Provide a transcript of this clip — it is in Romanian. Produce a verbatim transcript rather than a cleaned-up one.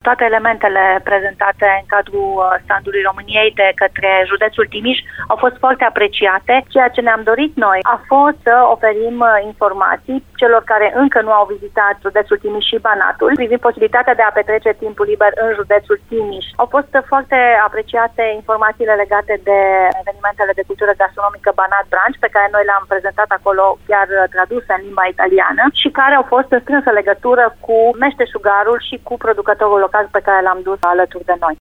Toate elementele prezentate în cadrul standului României de către județul Timiș au fost foarte apreciate. Ceea ce ne-am dorit noi a fost să oferim informații celor care încă nu au vizitat județul Timiș și Banatul privind posibilitatea de a petrece timpul liber în județul Timiș. Au fost foarte apreciate informațiile legate de evenimentele de cultură gastronomică Banat Brunch, pe care noi le-am prezentat acolo chiar traduse în limba italiană și care au fost în strânsă legătură cu meșteșugarul și cu producătorul local pe care l-am dus alături de noi.